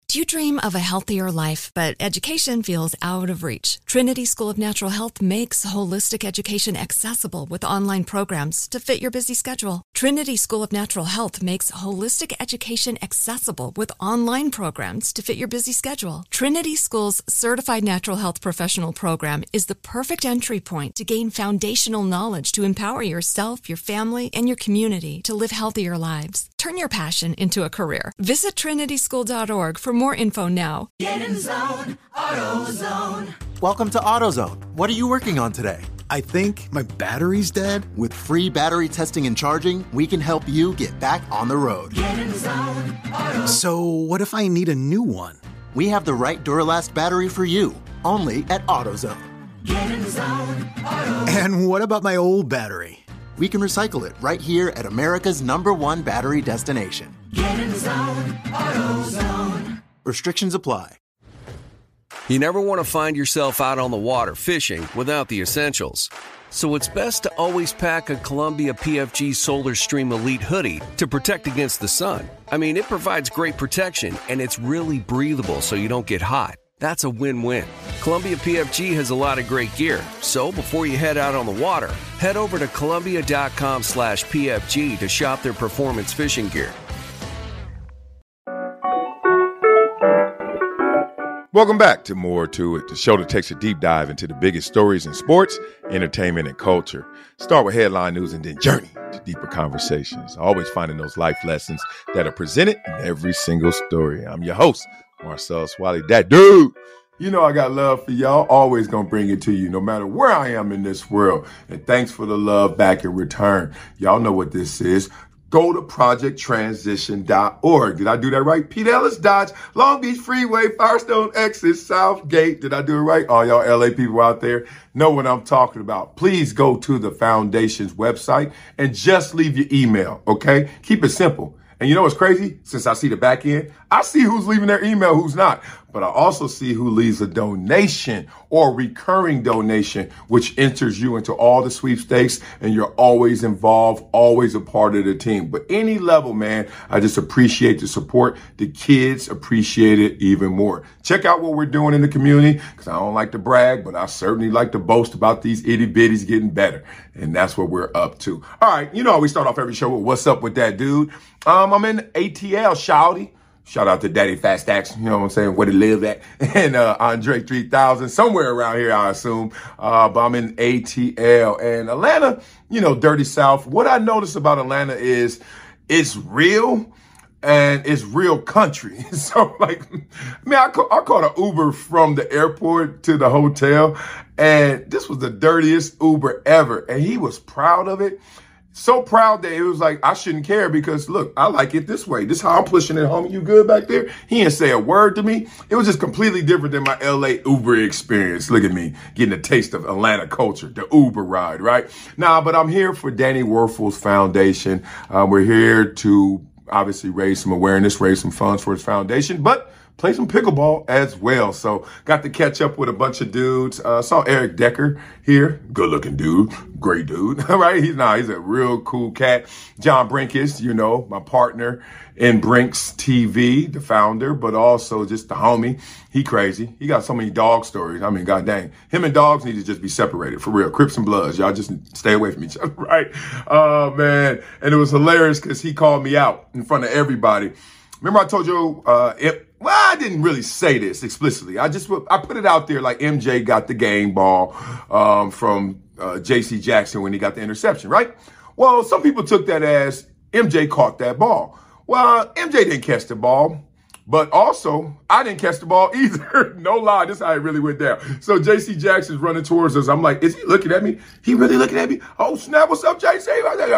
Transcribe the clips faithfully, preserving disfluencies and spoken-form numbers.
Do you dream of a healthier life, but education feels out of reach? Trinity School of Natural Health makes holistic education accessible with online programs to fit your busy schedule. Trinity School of Natural Health makes holistic education accessible with online programs to fit your busy schedule. Trinity School's Certified Natural Health Professional Program is the perfect entry point to gain foundational knowledge to empower yourself, your family, and your community to live healthier lives. Turn your passion into a career. Visit trinity school dot org for more info now. Get in zone, AutoZone. Welcome to AutoZone. What are you working on today? I think my battery's dead. With free battery testing and charging, we can help you get back on the road. Get in zone, AutoZone. So what if I need a new one? We have the right Duralast battery for you, only at AutoZone. Get in zone, AutoZone. And what about my old battery? We can recycle it right here at America's number one battery destination. Get in zone, AutoZone. Restrictions apply. You never want to find yourself out on the water fishing without the essentials. So it's best to always pack a Columbia P F G Solar Stream Elite hoodie to protect against the sun. I mean, it provides great protection and it's really breathable so you don't get hot. That's a win-win. Columbia P F G has a lot of great gear, so before you head out on the water, head over to Columbia.com slash PFG to shop their performance fishing gear. Welcome back to More to It, the show that takes a deep dive into the biggest stories in sports, entertainment, and culture. Start with headline news and then journey to deeper conversations. Always finding those life lessons that are presented in every single story. I'm your host, Marcel Swally. That dude. You know I got love for y'all. Always gonna bring it to you no matter where I am in this world. And thanks for the love back in return. Y'all know what this is. Go to project transition dot org. Did I do that right? Pete Ellis Dodge, Long Beach Freeway, Firestone Exit, Southgate. Did I do it right? All y'all L A people out there know what I'm talking about. Please go to the foundation's website and just leave your email, okay? Keep it simple. And you know what's crazy? Since I see the back end, I see who's leaving their email, who's not. But I also see who leaves a donation or recurring donation, which enters you into all the sweepstakes, and you're always involved, always a part of the team. But any level, man, I just appreciate the support. The kids appreciate it even more. Check out what we're doing in the community, because I don't like to brag, but I certainly like to boast about these itty bitties getting better. And that's what we're up to. All right, you know, we start off every show with what's up with that dude. Um, I'm in A T L, shouty. Shout out to Daddy Fat Stacks, you know what I'm saying, where he live at, and uh, Andre three thousand, somewhere around here, I assume. Uh, but I'm in A T L. And Atlanta, you know, Dirty South. What I notice about Atlanta is it's real and it's real country. So, like, man, I, ca- I caught an Uber from the airport to the hotel, and this was the dirtiest Uber ever. And he was proud of it. So proud that it was like, I shouldn't care because, look, I like it this way. This is how I'm pushing it home. You good back there? He didn't say a word to me. It was just completely different than my L A Uber experience. Look at me getting a taste of Atlanta culture, the Uber ride, right? Nah, but I'm here for Danny Werfel's foundation. Uh, we're here to obviously raise some awareness, raise some funds for his foundation, but play some pickleball as well. So got to catch up with a bunch of dudes. Uh, saw Eric Decker here. Good looking dude. Great dude. All right. He's nah, he's a real cool cat. John Brinkus, you know, my partner in Brinks T V, the founder, but also just the homie. He crazy. He got so many dog stories. I mean, god dang. Him and dogs need to just be separated for real. Crips and Bloods. Y'all just stay away from each other, right? Oh, man. And it was hilarious because he called me out in front of everybody. Remember I told you, uh, it, well, I didn't really say this explicitly. I just, I put it out there like M J got the game ball, um, from, uh, J C Jackson when he got the interception, right? Well, some people took that as M J caught that ball. Well, M J didn't catch the ball, but also I didn't catch the ball either. No lie. This is how it really went down. So J C Jackson's running towards us. I'm like, is he looking at me? He really looking at me? Oh, snap. What's up, J C?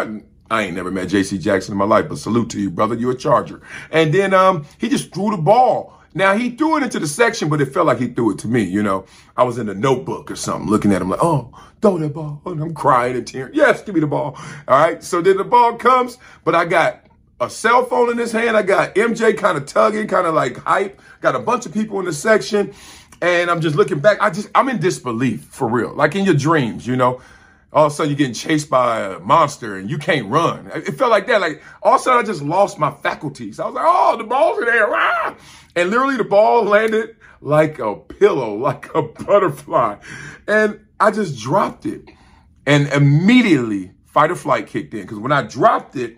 I ain't never met J C Jackson in my life, but salute to you, brother. You're a Charger. And then um, he just threw the ball. Now, he threw it into the section, but it felt like he threw it to me, you know. I was in a notebook or something looking at him like, oh, throw that ball. And I'm crying and tearing. Yes, give me the ball. All right. So then the ball comes, but I got a cell phone in his hand. I got M J kind of tugging, kind of like hype. Got a bunch of people in the section. And I'm just looking back. I just, I'm in disbelief for real. Like in your dreams, you know. all of a sudden you're getting chased by a monster and you can't run. It felt like that. Like all of a sudden I just lost my faculties. I was like, oh, the ball's in there. Ah! And literally the ball landed like a pillow, like a butterfly. And I just dropped it. And immediately fight or flight kicked in. Because when I dropped it,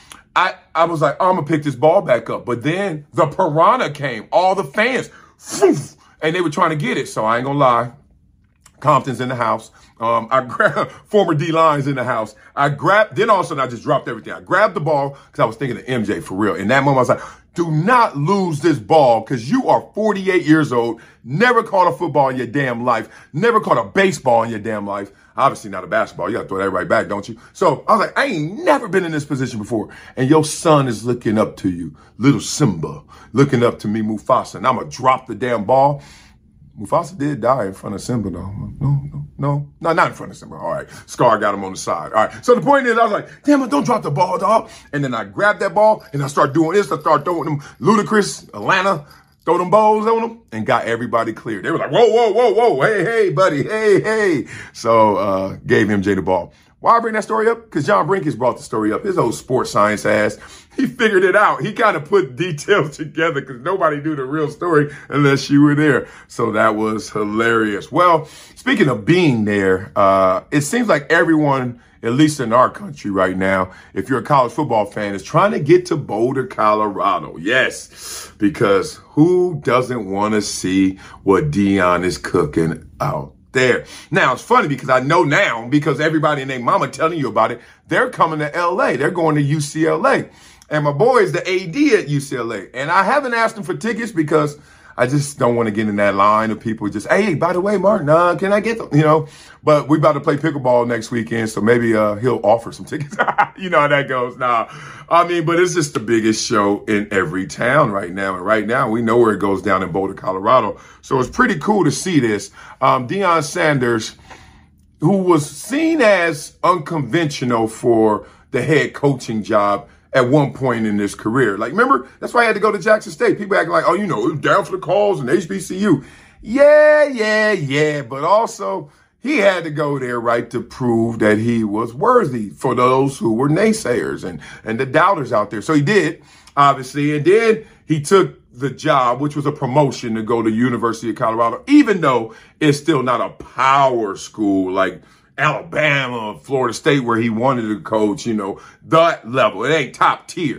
I, I was like, oh, I'm going to pick this ball back up. But then the piranha came, all the fans, and they were trying to get it. So I ain't going to lie. Compton's in the house. Um, I grabbed former D-Line's in the house. I grabbed, then all of a sudden I just dropped everything. I grabbed the ball because I was thinking of M J for real. In that moment, I was like, do not lose this ball because you are forty-eight years old, never caught a football in your damn life, never caught a baseball in your damn life. Obviously not a basketball. You got to throw that right back, don't you? So I was like, I ain't never been in this position before. And your son is looking up to you, little Simba, looking up to me, Mufasa. And I'm going to drop the damn ball. Mufasa did die in front of Simba, though. No, no, no. No, not in front of Simba. All right. Scar got him on the side. All right. So the point is, I was like, damn it, don't drop the ball, dog. And then I grabbed that ball, and I start doing this. I start throwing them Ludacris, Atlanta, throw them balls on them, and got everybody cleared. They were like, whoa, whoa, whoa, whoa. Hey, hey, buddy. Hey, hey. So uh gave M J the ball. Why I bring that story up? Because John Brinkins brought the story up. His old sports science ass. He figured it out. He kind of put details together because nobody knew the real story unless you were there. So that was hilarious. Well, speaking of being there, uh, it seems like everyone, at least in our country right now, if you're a college football fan, is trying to get to Boulder, Colorado. Yes, because who doesn't want to see what Deion is cooking out there? Now, it's funny because I know now, because everybody and their mama telling you about it, they're coming to L A. They're going to U C L A. And my boy is the A D at U C L A. And I haven't asked him for tickets because I just don't want to get in that line of people just, hey, by the way, Martin, uh, can I get them? You know, but we about to play pickleball next weekend. So maybe uh, he'll offer some tickets. You know how that goes. Nah, I mean, but it's just the biggest show in every town right now. And right now we know where it goes down in Boulder, Colorado. So it's pretty cool to see this. Um, Deion Sanders, who was seen as unconventional for the head coaching job at one point in his career. Like, remember, that's why I had to go to Jackson State. People acting like, oh, you know, down for the calls and H B C U. Yeah, yeah, yeah. But also, he had to go there, right, to prove that he was worthy for those who were naysayers and, and the doubters out there. So he did, obviously. And then he took the job, which was a promotion to go to University of Colorado, even though it's still not a power school like Alabama, Florida State, where he wanted to coach, you know, that level. It ain't top tier.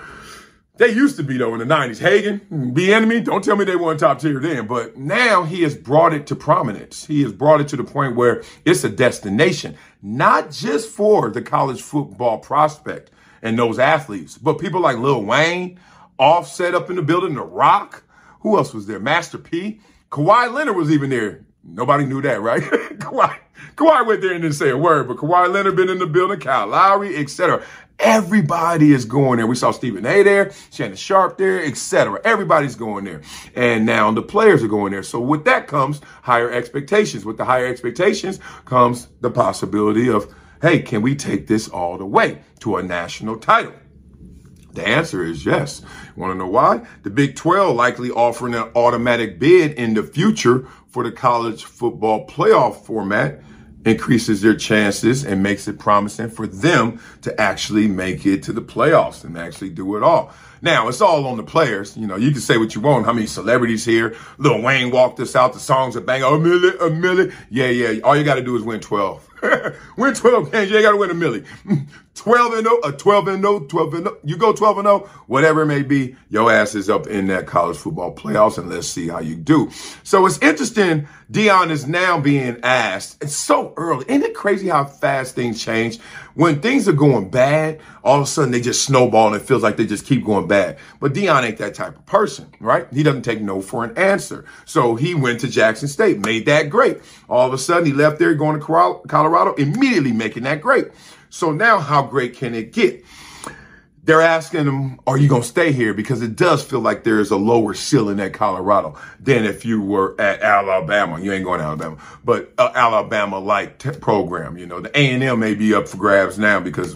They used to be, though, in the nineties. Hagen, be enemy, don't tell me they weren't top tier then. But now he has brought it to prominence. He has brought it to the point where it's a destination, not just for the college football prospect and those athletes, but people like Lil Wayne, Offset up in the building, The Rock. Who else was there? Master P. Kawhi Leonard was even there. Nobody knew that, right? Kawhi, Kawhi went there and didn't say a word, but Kawhi Leonard been in the building, Kyle Lowry, et cetera. Everybody is going there. We saw Stephen A there, Shannon Sharp there, et cetera. Everybody's going there. And now the players are going there. So with that comes higher expectations. With the higher expectations comes the possibility of, hey, can we take this all the way to a national title? The answer is yes. Want to know why? The Big twelve likely offering an automatic bid in the future for the college football playoff format increases their chances and makes it promising for them to actually make it to the playoffs and actually do it all. Now, it's all on the players. You know, you can say what you want. How many celebrities here? Lil Wayne walked us out. The songs are bang. A milli, a milli. Yeah, yeah. All you got to do is win twelve. Win twelve games. You ain't got to win a milli. twelve and oh, a twelve and oh, twelve and oh. You go twelve and oh, whatever it may be, your ass is up in that college football playoffs, and let's see how you do. So it's interesting. Deion is now being asked. It's so early. Isn't it crazy how fast things change? When things are going bad, all of a sudden they just snowball and it feels like they just keep going bad. But Deion ain't that type of person, right? He doesn't take no for an answer. So he went to Jackson State, made that great. All of a sudden he left there going to Colorado, immediately making that great. So now how great can it get? They're asking him, are you going to stay here? Because it does feel like there's a lower ceiling at Colorado than if you were at Alabama. You ain't going to Alabama, but uh, Alabama-like t- program. You know, the A and M may be up for grabs now because,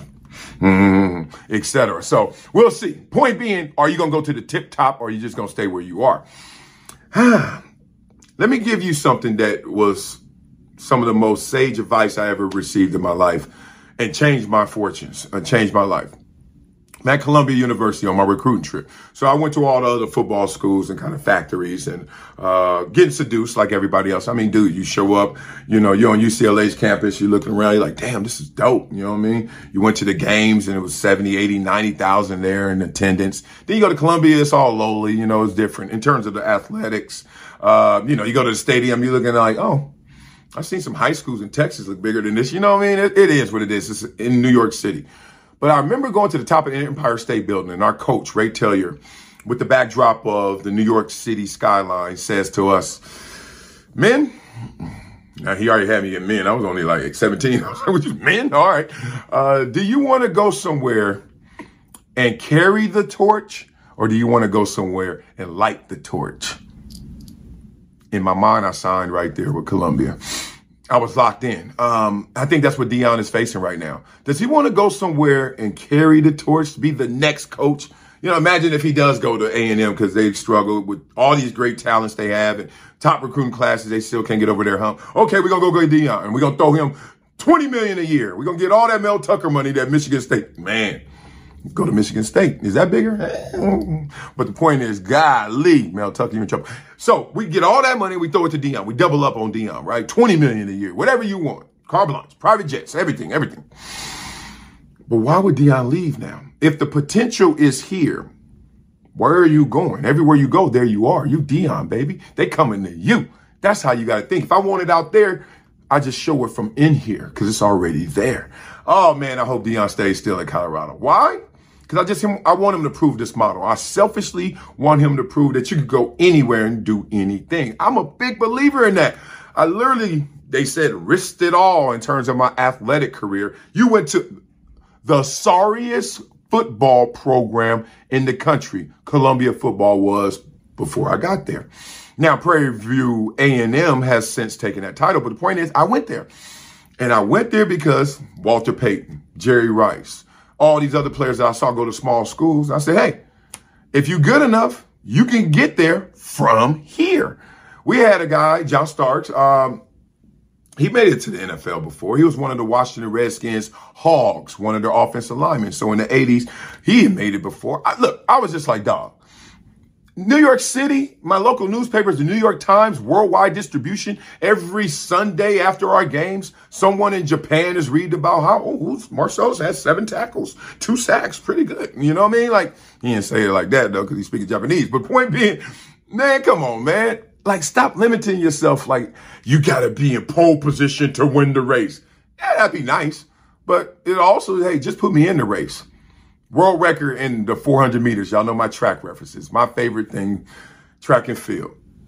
mm, et cetera. So we'll see. Point being, are you going to go to the tip top or are you just going to stay where you are? Let me give you something that was some of the most sage advice I ever received in my life and changed my fortunes, and changed my life. I'm at Columbia University on my recruiting trip. So I went to all the other football schools and kind of factories and uh getting seduced like everybody else. I mean, dude, you show up, you know, you're on U C L A's campus, you're looking around, you're like, damn, this is dope. You know what I mean? You went to the games and it was seventy, eighty, ninety thousand there in attendance. Then you go to Columbia, it's all lowly, you know, it's different in terms of the athletics. Uh, you know, you go to the stadium, you're looking like, oh, I've seen some high schools in Texas look bigger than this. You know what I mean? It, it is what it is. It's in New York City. But I remember going to the top of the Empire State Building, and our coach, Ray Tellier, with the backdrop of the New York City skyline, says to us, men, now he already had me in men. I was only like seventeen. I was like, what you, men? All right. Uh, do you want to go somewhere and carry the torch, or do you want to go somewhere and light the torch? In my mind, I signed right there with Columbia. I was locked in. Um, I think that's what Deion is facing right now. Does he want to go somewhere and carry the torch to be the next coach? You know, imagine if he does go to A and M because they've struggled with all these great talents they have and top recruiting classes. They still can't get over their hump. Okay, we're going to go get Deion and we're going to throw him twenty million dollars a year. We're going to get all that Mel Tucker money that Michigan State. Man, go to Michigan State. Is that bigger? But the point is, golly, Mel Tucker, you're in trouble. So we get all that money, we throw it to Deion. We double up on Deion, right? twenty million dollars a year, whatever you want. Car blunts, private jets, everything, everything. But why would Deion leave now? If the potential is here, where are you going? Everywhere you go, there you are. You Deion, baby. They coming to you. That's how you got to think. If I want it out there, I just show it from in here because it's already there. Oh, man, I hope Deion stays still in Colorado. Why? Because I just I want him to prove this model. I selfishly want him to prove that you can go anywhere and do anything. I'm a big believer in that. I literally, they said, risked it all in terms of my athletic career. You went to the sorriest football program in the country. Columbia football was before I got there. Now, Prairie View A and M has since taken that title. But the point is, I went there. And I went there because Walter Payton, Jerry Rice, all these other players that I saw go to small schools. I said, hey, if you're good enough, you can get there from here. We had a guy, John Starks. Um, he made it to the N F L before. He was one of the Washington Redskins Hogs, one of their offensive linemen. So in the eighties, he had made it before. I, look, I was just like, dog. New York City, my local newspapers, the New York Times, worldwide distribution. Every Sunday after our games, someone in Japan is reading about how, oh, Marcellus has seven tackles, two sacks, pretty good. You know what I mean? Like, he didn't say it like that, though, because he's speaking Japanese. But point being, man, come on, man. Like, stop limiting yourself. Like, you got to be in pole position to win the race. Yeah, that'd be nice. But it also, hey, just put me in the race. World record in the four hundred meters. Y'all know my track references. My favorite thing, track and field.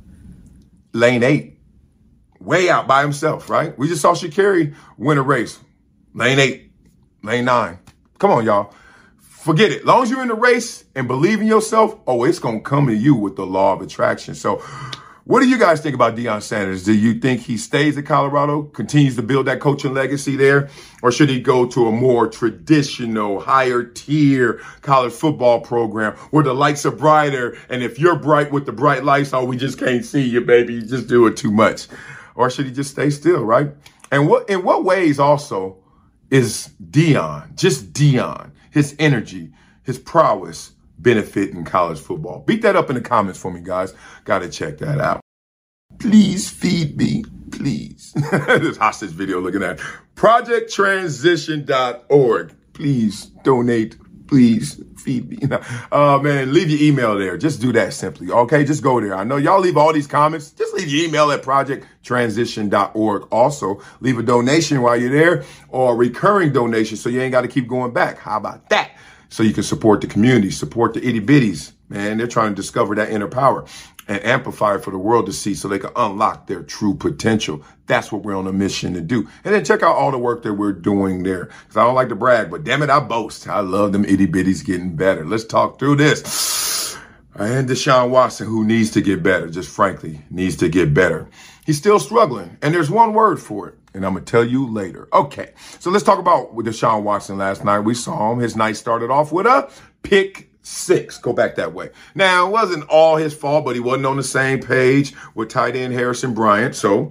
Lane eight. Way out by himself, right? We just saw Sha'Carri win a race. Lane eight. Lane nine. Come on, y'all. Forget it. As long as you're in the race and believe in yourself, oh, it's going to come to you with the law of attraction. So what do you guys think about Deion Sanders? Do you think he stays at Colorado, continues to build that coaching legacy there, or should he go to a more traditional, higher tier college football program where the lights are brighter, and if you're bright with the bright lights, oh, we just can't see you, baby. You just do it too much. Or should he just stay still, right? And what in what ways also is Deion, just Deion, his energy, his prowess, benefit in college football? Beat that up in the comments for me, guys. Got to check that out. Please feed me, please. This hostage video looking at project transition dot org. Please donate. Please feed me. Oh, uh, man, leave your email there. Just do that simply, okay? Just go there. I know y'all leave all these comments. Just leave your email at project transition dot org. Also, leave a donation while you're there, or a recurring donation so you ain't got to keep going back. How about that? So you can support the community, support the itty bitties. Man, they're trying to discover that inner power and amplify it for the world to see so they can unlock their true potential. That's what we're on a mission to do. And then check out all the work that we're doing there. Because I don't like to brag, but damn it, I boast. I love them itty bitties getting better. Let's talk through this. And Deshaun Watson, who needs to get better, just frankly, needs to get better. He's still struggling. And there's one word for it. And I'm going to tell you later. Okay, so let's talk about with Deshaun Watson last night. We saw him. His night started off with a pick six. Go back that way. Now, it wasn't all his fault, but he wasn't on the same page with tight end Harrison Bryant. So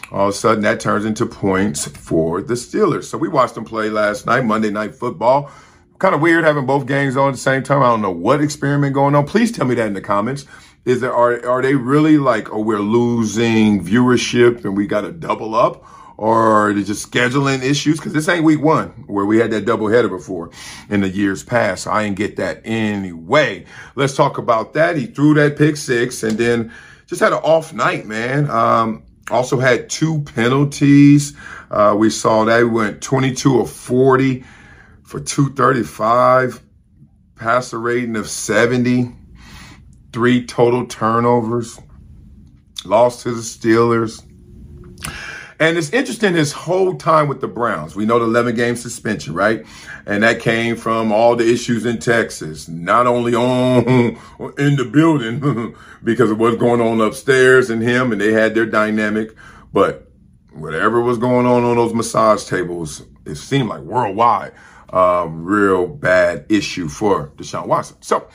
all of a sudden that turns into points for the Steelers. So we watched them play last night, Monday Night Football. Kind of weird having both games on at the same time. I don't know what experiment going on. Please tell me that in the comments. Is there, are, are they really like, oh, we're losing viewership and we got to double up? Or are they just scheduling issues? Because this ain't week one where we had that doubleheader before in the years past. So I didn't get that anyway. Let's talk about that. He threw that pick six and then just had an off night, man. Um, also had two penalties. Uh, we saw that he went twenty-two of forty for two thirty-five, passer rating of seventy, three total turnovers, lost to the Steelers. And it's interesting his whole time with the Browns. We know the eleven game suspension, right? And that came from all the issues in Texas, not only on in the building because of what's going on upstairs and him, and they had their dynamic, but whatever was going on on those massage tables, it seemed like worldwide. Uh, real bad issue for Deshaun Watson. So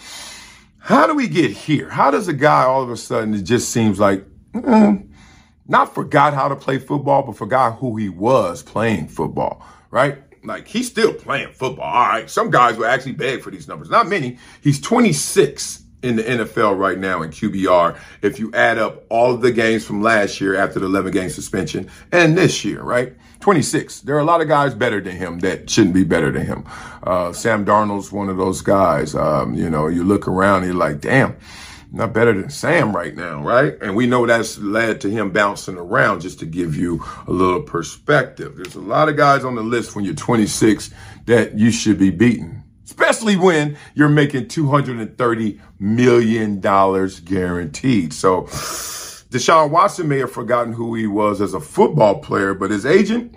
how do we get here? How does a guy all of a sudden, it just seems like, mm, not forgot how to play football, but forgot who he was playing football, right? Like he's still playing football. All right. Some guys will actually beg for these numbers. Not many. He's twenty-six in the N F L right now in Q B R. If you add up all of the games from last year after the eleven game suspension and this year, right? twenty-six. There are a lot of guys better than him that shouldn't be better than him. Uh, Sam Darnold's one of those guys. Um, you know, you look around and you're like, damn, not better than Sam right now, right? And we know that's led to him bouncing around, just to give you a little perspective. There's a lot of guys on the list when you're twenty-six that you should be beating, especially when you're making two hundred thirty million dollars guaranteed. So Deshaun Watson may have forgotten who he was as a football player, but his agent,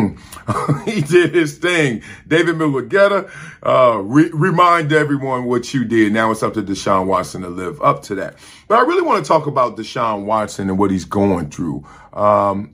mm-mm. he did his thing. David Mulugheta, uh, re- remind everyone what you did. Now it's up to Deshaun Watson to live up to that. But I really want to talk about Deshaun Watson and what he's going through, um,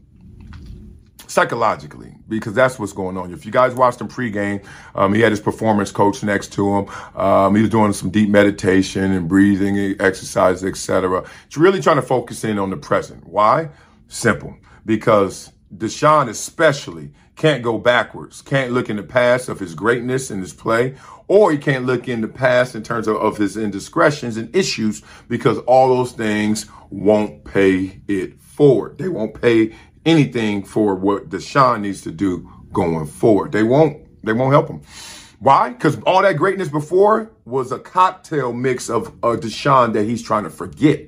psychologically, because that's what's going on. If you guys watched him pregame, um, he had his performance coach next to him. Um, he was doing some deep meditation and breathing exercises, et cetera. He's really trying to focus in on the present. Why? Simple. Because Deshaun especially can't go backwards, can't look in the past of his greatness in his play, or he can't look in the past in terms of, of his indiscretions and issues, because all those things won't pay it forward. They won't pay anything for what Deshaun needs to do going forward. They won't, they won't help him. Why? Because all that greatness before was a cocktail mix of uh, Deshaun that he's trying to forget.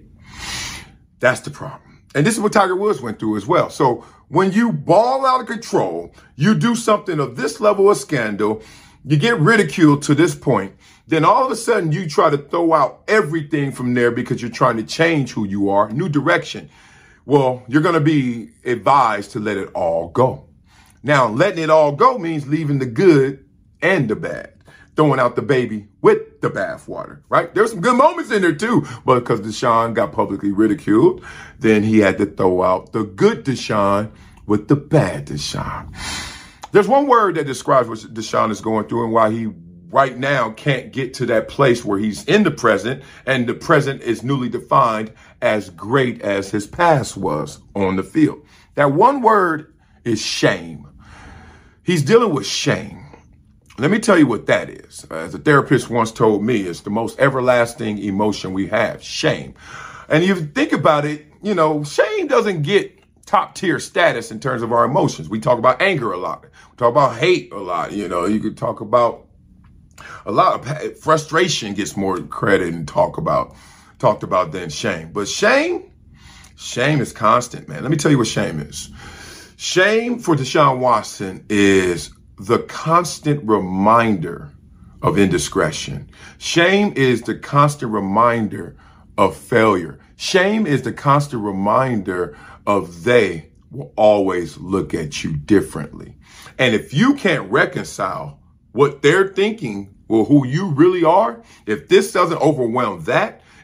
That's the problem. And this is what Tiger Woods went through as well. So when you ball out of control, you do something of this level of scandal, you get ridiculed to this point, then all of a sudden you try to throw out everything from there because you're trying to change who you are, new direction. Well, you're going to be advised to let it all go. Now, letting it all go means leaving the good and the bad, throwing out the baby with the bathwater, right? There's some good moments in there too, but because Deshaun got publicly ridiculed, then he had to throw out the good Deshaun with the bad Deshaun. There's one word that describes what Deshaun is going through and why he right now can't get to that place where he's in the present, and the present is newly defined as great as his past was on the field. That one word is shame. He's dealing with shame. Let me tell you what that is. As a therapist once told me, it's the most everlasting emotion we have, shame. And if you think about it, you know, shame doesn't get top tier status in terms of our emotions. We talk about anger a lot. We talk about hate a lot. You know, you could talk about a lot of frustration gets more credit and talk about, talked about than shame. But shame, shame is constant, man. Let me tell you what shame is. Shame for Deshaun Watson is the constant reminder of indiscretion. Shame is the constant reminder of failure. Shame is the constant reminder of they will always look at you differently. And if you can't reconcile what they're thinking or who you really are, if this doesn't overwhelm that,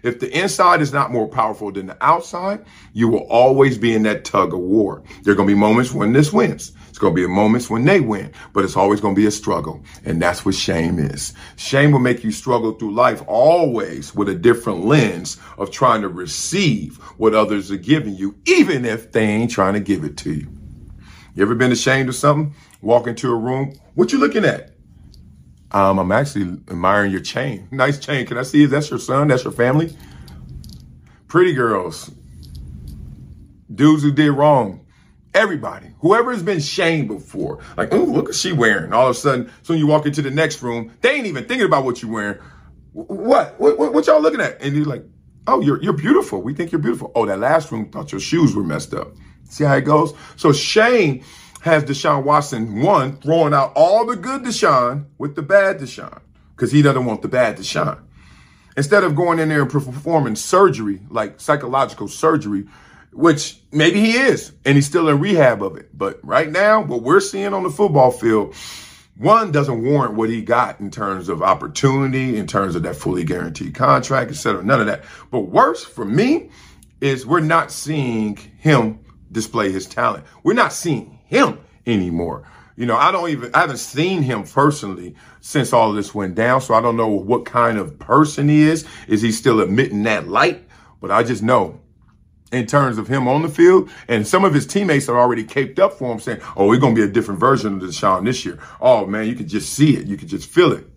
If the inside is not more powerful than the outside, you will always be in that tug of war. There are going to be moments when this wins. It's going to be moments when they win, but it's always going to be a struggle. And that's what shame is. Shame will make you struggle through life always with a different lens of trying to receive what others are giving you, even if they ain't trying to give it to you. You ever been ashamed of something? Walk into a room. What you looking at? Um, I'm actually admiring your chain. Nice chain. Can I see it? That's your son? That's your family? Pretty girls. Dudes who did wrong. Everybody. Whoever has been shamed before. Like, oh, look what she wearing. All of a sudden, soon you walk into the next room, they ain't even thinking about what you're wearing. What? What, what, what y'all looking at? And you're like, oh, you're, you're beautiful. We think you're beautiful. Oh, that last room thought your shoes were messed up. See how it goes? So shame has Deshaun Watson, one, throwing out all the good Deshaun with the bad Deshaun, because he doesn't want the bad Deshaun. Instead of going in there and performing surgery, like psychological surgery, which maybe he is, and he's still in rehab of it. But right now, what we're seeing on the football field, one, doesn't warrant what he got in terms of opportunity, in terms of that fully guaranteed contract, et cetera, none of that. But worse for me is we're not seeing him display his talent. We're not seeing him anymore. You know, I don't even, I haven't seen him personally since all of this went down. So I don't know what kind of person he is. Is he still emitting that light? But I just know in terms of him on the field, and some of his teammates are already caped up for him saying, oh, we're going to be a different version of Deshaun this year. Oh man, you could just see it. You could just feel it.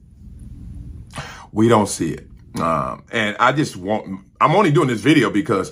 We don't see it. Um, and I just want, I'm only doing this video because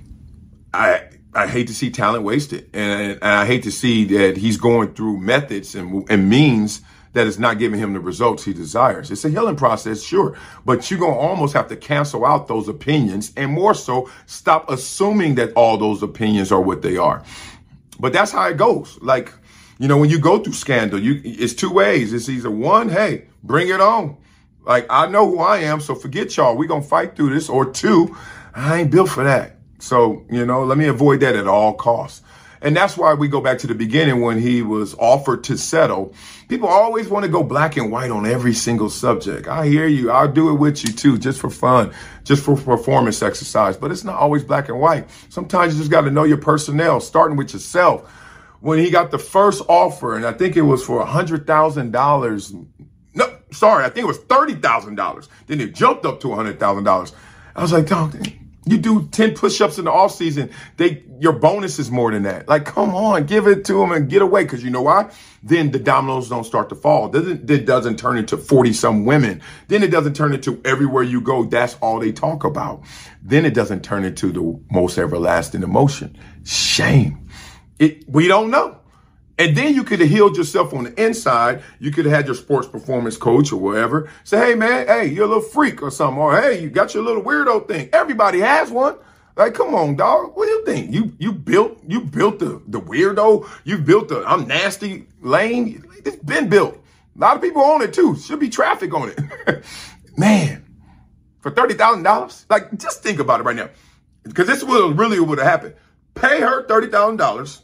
I, I hate to see talent wasted, and, and I hate to see that he's going through methods and, and means that is not giving him the results he desires. It's a healing process, sure, but you're going to almost have to cancel out those opinions and more so stop assuming that all those opinions are what they are. But that's how it goes. Like, you know, when you go through scandal, you it's two ways. It's either one, hey, bring it on. Like, I know who I am, so forget y'all. We're going to fight through this. Or two, I ain't built for that. So, you know, let me avoid that at all costs. And that's why we go back to the beginning when he was offered to settle. People always want to go black and white on every single subject. I hear you. I'll do it with you too, just for fun, just for performance exercise. But it's not always black and white. Sometimes you just got to know your personnel, starting with yourself. When he got the first offer, and I think it was for one hundred thousand dollars. No, sorry, I think it was thirty thousand dollars. Then it jumped up to one hundred thousand dollars. I was like, dog, you do ten push-ups in the offseason, they your bonus is more than that. Like, come on, give it to them and get away. Because you know why? Then the dominoes don't start to fall. It doesn't, it doesn't turn into forty-some women. Then it doesn't turn into everywhere you go, that's all they talk about. Then it doesn't turn into the most everlasting emotion. Shame. It, we don't know. And then you could have healed yourself on the inside. You could have had your sports performance coach or whatever say, hey, man, hey, you're a little freak or something. Or, hey, you got your little weirdo thing. Everybody has one. Like, come on, dog. What do you think? You you built you built the, the weirdo. You built the I'm nasty lane. It's been built. A lot of people own it, too. Should be traffic on it. Man, for thirty thousand dollars? Like, just think about it right now. Because this will really would have happened. Pay her thirty thousand dollars.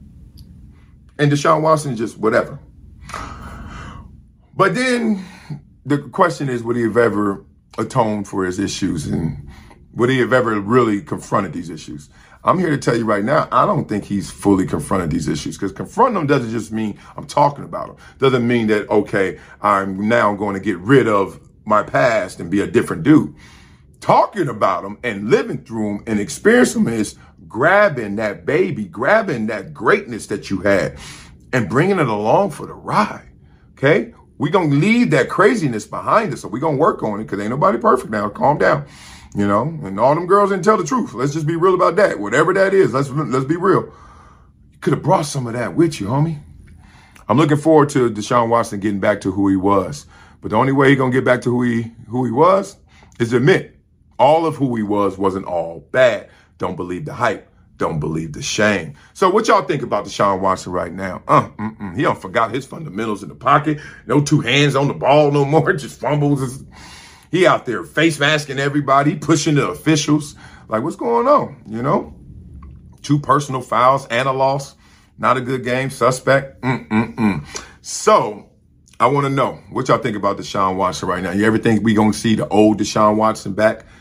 And Deshaun Watson just whatever. But then the question is, would he have ever atoned for his issues? And would he have ever really confronted these issues? I'm here to tell you right now, I don't think he's fully confronted these issues, because confronting them doesn't just mean I'm talking about them. Doesn't mean that, okay, I'm now going to get rid of my past and be a different dude. Talking about them and living through them and experiencing them is grabbing that baby, grabbing that greatness that you had and bringing it along for the ride. Okay. We're going to leave that craziness behind us. So we're going to work on it, because ain't nobody perfect now. Calm down, you know, and all them girls didn't tell the truth. Let's just be real about that. Whatever that is, let's, let's be real. You could have brought some of that with you, homie. I'm looking forward to Deshaun Watson getting back to who he was, but the only way he's going to get back to who he, who he was is to admit all of who he was wasn't all bad. Don't believe the hype. Don't believe the shame. So what y'all think about Deshaun Watson right now? Uh, mm-mm. He don't forgot his fundamentals in the pocket. No two hands on the ball no more. Just fumbles. He out there face masking everybody, pushing the officials. Like, what's going on? You know, two personal fouls and a loss. Not a good game. Suspect. Mm-mm-mm. So I want to know what y'all think about Deshaun Watson right now. You ever think we gonna see the old Deshaun Watson back?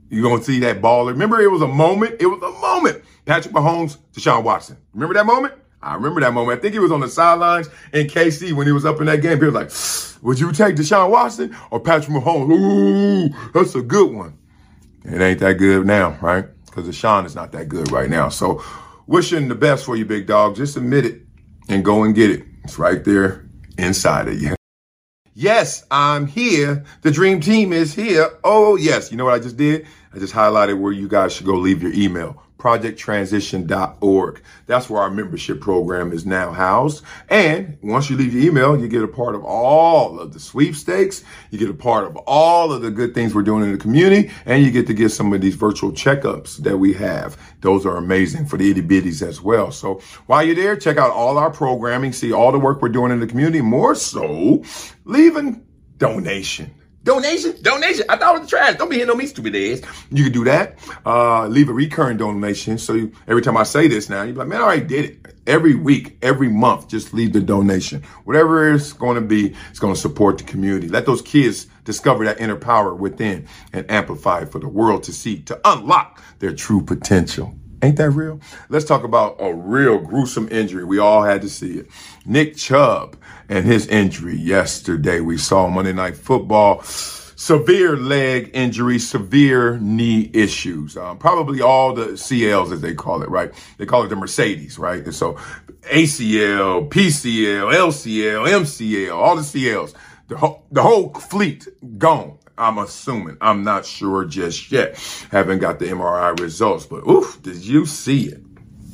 You're going to see that baller. Remember, it was a moment. It was a moment. Patrick Mahomes, Deshaun Watson. Remember that moment? I remember that moment. I think he was on the sidelines in K C when he was up in that game. He was like, would you take Deshaun Watson or Patrick Mahomes? Ooh, that's a good one. It ain't that good now, right? Because Deshaun is not that good right now. So wishing the best for you, big dog. Just admit it and go and get it. It's right there inside of you. Yes, I'm here. The dream team is here. Oh, yes. You know what I just did? I just highlighted where you guys should go leave your email. project transition dot org. That's where our membership program is now housed. And once you leave your email, you get a part of all of the sweepstakes. You get a part of all of the good things we're doing in the community. And you get to get some of these virtual checkups that we have. Those are amazing for the itty bitties as well. So while you're there, check out all our programming, see all the work we're doing in the community. More so, leave a donation. Donation, donation. I thought it was trash. Don't be hitting on me, stupid ass. You can do that. Uh, leave a recurring donation. So you, every time I say this now, you're like, man, I already did it. Every week, every month, just leave the donation. Whatever it's going to be, it's going to support the community. Let those kids discover that inner power within and amplify it for the world to see, to unlock their true potential. Ain't that real? Let's talk about a real gruesome injury. We all had to see it. Nick Chubb and his injury yesterday. We saw Monday Night Football. Severe leg injury, severe knee issues. Um, probably all the C Ls, as they call it, right? They call it the Mercedes, right? And so A C L, P C L, L C L, M C L, all the C Ls. The whole, the whole fleet gone. I'm assuming. I'm not sure just yet. Haven't got the M R I results, but oof, did you see it?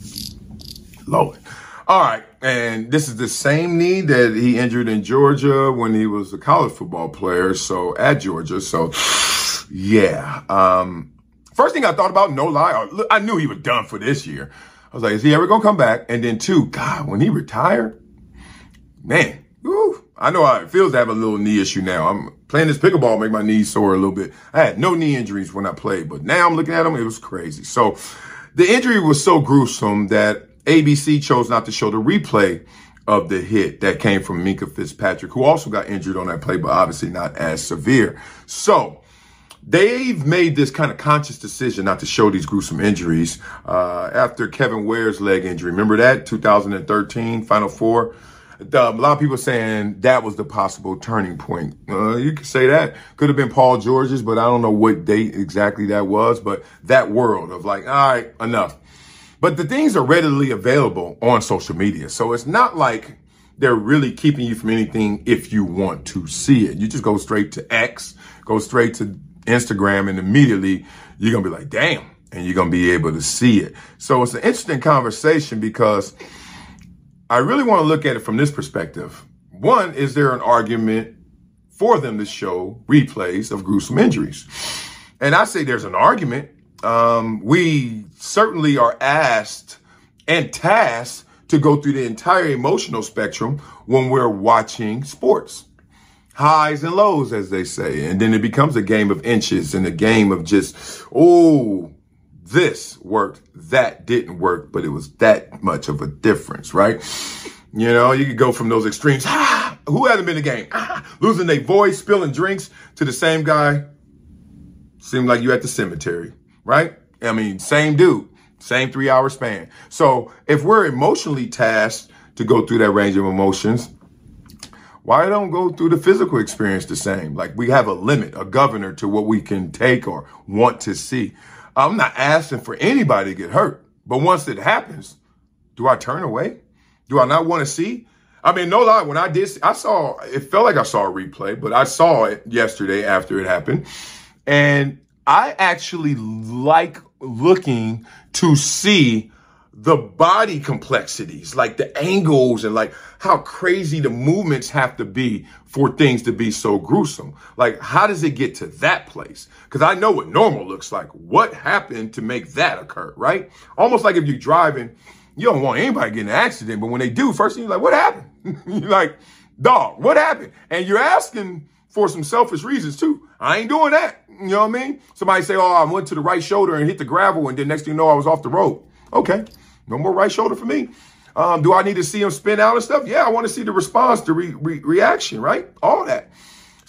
Lord. All right. And this is the same knee that he injured in Georgia when he was a college football player. So at Georgia. So yeah. Um, first thing I thought about, no lie, I knew he was done for this year. I was like, is he ever going to come back? And then two, God, when he retired, man, woo, I know how it feels to have a little knee issue now. I'm playing this pickleball, make my knees sore a little bit. I had no knee injuries when I played, but now I'm looking at them, it was crazy. So the injury was so gruesome that A B C chose not to show the replay of the hit that came from Minkah Fitzpatrick, who also got injured on that play, but obviously not as severe. So they've made this kind of conscious decision not to show these gruesome injuries uh, after Kevin Ware's leg injury. Remember that? two thousand thirteen Final Four. The, a lot of people saying that was the possible turning point. Uh, you could say that. Could have been Paul George's, but I don't know what date exactly that was. But that world of like, all right, enough. But the things are readily available on social media. So it's not like they're really keeping you from anything if you want to see it. You just go straight to X, go straight to Instagram, and immediately you're going to be like, damn, and you're going to be able to see it. So it's an interesting conversation because I really want to look at it from this perspective. One, is there an argument for them to show replays of gruesome injuries? And I say there's an argument. Um, we certainly are asked and tasked to go through the entire emotional spectrum when we're watching sports. Highs and lows, as they say. And then it becomes a game of inches and a game of just, oh, this worked, that didn't work, but it was that much of a difference, right? You know, you could go from those extremes, ah, who hasn't been in the game, ah, losing their voice, spilling drinks, to the same guy, seemed like you at the cemetery, right? I mean, same dude, same three hour span. So if we're emotionally tasked to go through that range of emotions, why don't go through the physical experience the same? Like we have a limit, a governor to what we can take or want to see. I'm not asking for anybody to get hurt, but once it happens, do I turn away? Do I not want to see? I mean, no lie, when I did, I saw, it felt like I saw a replay, but I saw it yesterday after it happened. And I actually like looking to see the body complexities, like the angles and like how crazy the movements have to be for things to be so gruesome. Like, how does it get to that place? Because I know what normal looks like. What happened to make that occur, right? Almost like if you're driving, you don't want anybody getting in an accident, but when they do, first thing you're like, what happened? You're like, dog, what happened? And you're asking for some selfish reasons too. I ain't doing that. You know what I mean? Somebody say, oh, I went to the right shoulder and hit the gravel, and then next thing you know, I was off the road. Okay, no more right shoulder for me. Um, do I need to see him spin out and stuff? Yeah, I want to see the response, the re- re- reaction, right? All that.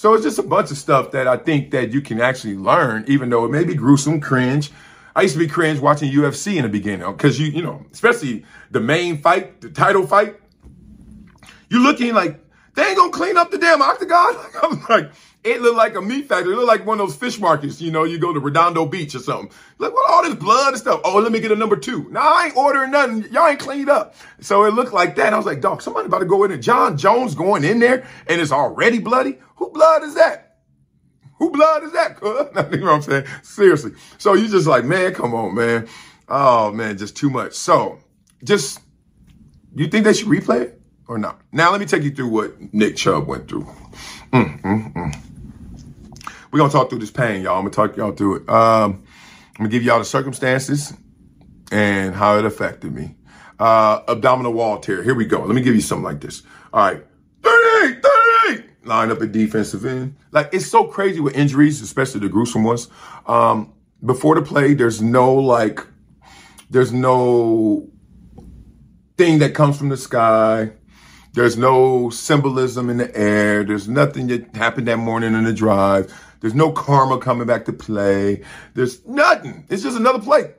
So it's just a bunch of stuff that I think that you can actually learn, even though it may be gruesome, cringe. I used to be cringe watching U F C in the beginning because you, you know, especially the main fight, the title fight. You're looking like they ain't gonna clean up the damn octagon. I'm like, it looked like a meat factory. It looked like one of those fish markets. You know, you go to Redondo Beach or something. Like, what all this blood and stuff? Oh, let me get a number two. No, I ain't ordering nothing. Y'all ain't cleaned up. So it looked like that. I was like, dog, somebody about to go in there. John Jones going in there and it's already bloody. Who blood is that? Who blood is that? You know what I'm saying? Seriously. So you just like, man, come on, man. Oh, man, just too much. So just, you think they should replay it or not? Now, let me take you through what Nick Chubb went through. Mm, mm, mm. We're going to talk through this pain, y'all. I'm going to talk y'all through it. Um, I'm going to give y'all the circumstances and how it affected me. Uh, abdominal wall tear. Here we go. Let me give you something like this. All right. thirty-eight, thirty-eight. Line up at defensive end. Like, it's so crazy with injuries, especially the gruesome ones. Um, before the play, there's no, like, there's no thing that comes from the sky. There's no symbolism in the air. There's nothing that happened that morning in the drive. There's no karma coming back to play. There's nothing. It's just another play.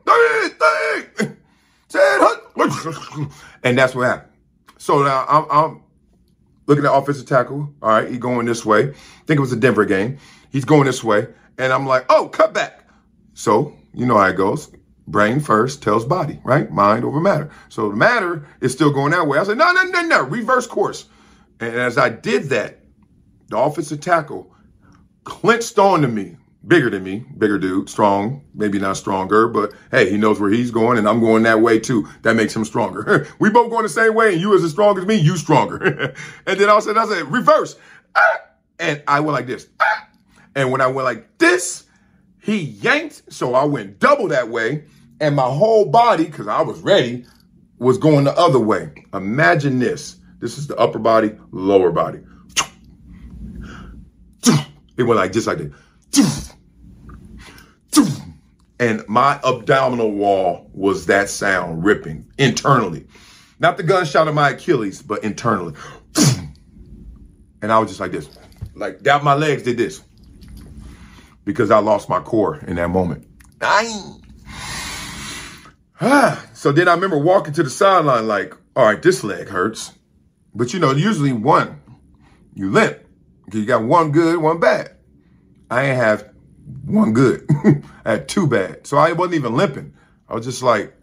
And that's what happened. So now I'm, I'm looking at offensive tackle. All right, he's going this way. I think it was a Denver game. He's going this way. And I'm like, oh, cut back. So you know how it goes. Brain first tells body, right? Mind over matter. So the matter is still going that way. I said, no, no, no, no, reverse course. And as I did that, the offensive tackle clinched onto me, bigger than me, bigger dude, strong, maybe not stronger, but hey, he knows where he's going and I'm going that way too. That makes him stronger. We both going the same way and you as strong as me, you stronger. And then all of a sudden I said, reverse. Ah! And I went like this. Ah! And when I went like this, he yanked. So I went double that way. And my whole body, because I was ready, was going the other way. Imagine this. This is the upper body, lower body. It went like just like that. And my abdominal wall was that sound ripping internally. Not the gunshot of my Achilles, but internally. And I was just like this. Like that, my legs did this. Because I lost my core in that moment. I So then I remember walking to the sideline like, all right, this leg hurts. But you know, usually one, you limp. You got one good, one bad. I ain't have one good. I had two bad. So I wasn't even limping. I was just like,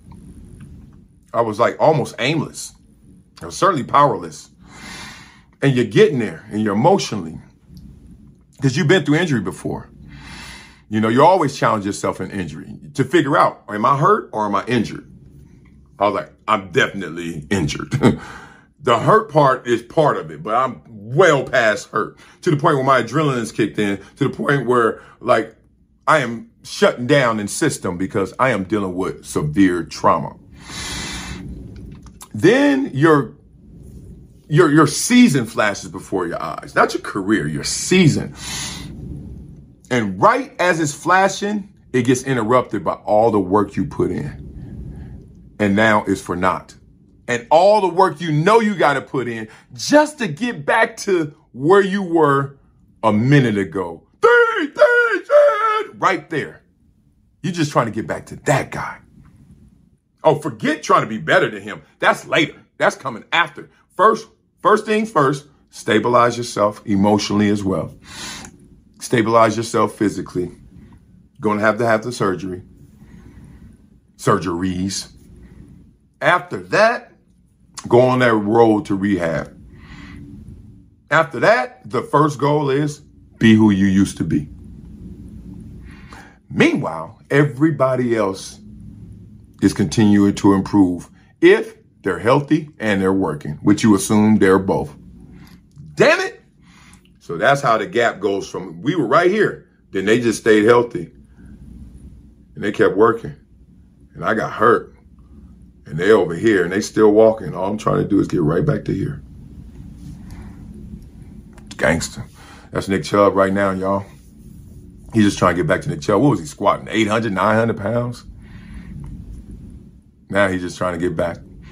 I was like almost aimless. I was certainly powerless. And you're getting there and you're emotionally, because you've been through injury before. You know, you always challenge yourself in injury to figure out, am I hurt or am I injured? I was like, I'm definitely injured. The hurt part is part of it, but I'm well past hurt to the point where my adrenaline's kicked in, to the point where like I am shutting down in system because I am dealing with severe trauma. Then your, your, your season flashes before your eyes, not your career, your season. And right as it's flashing, it gets interrupted by all the work you put in. And now it's for naught. And all the work you know you got to put in just to get back to where you were a minute ago. Three, three, three, right there. You're just trying to get back to that guy. Oh, forget trying to be better than him. That's later. That's coming after. First, first things first, stabilize yourself emotionally as well. Stabilize yourself physically. You're going to have to have the surgery. Surgeries. After that, go on that road to rehab. After that, the first goal is be who you used to be. Meanwhile, everybody else is continuing to improve if they're healthy and they're working, which you assume they're both. Damn it. So that's how the gap goes from we were right here. Then they just stayed healthy and they kept working and I got hurt. And they're over here and they still walking. All I'm trying to do is get right back to here. It's gangster. That's Nick Chubb right now, y'all. He's just trying to get back to Nick Chubb. What was he squatting? eight hundred, nine hundred pounds? Now he's just trying to get back.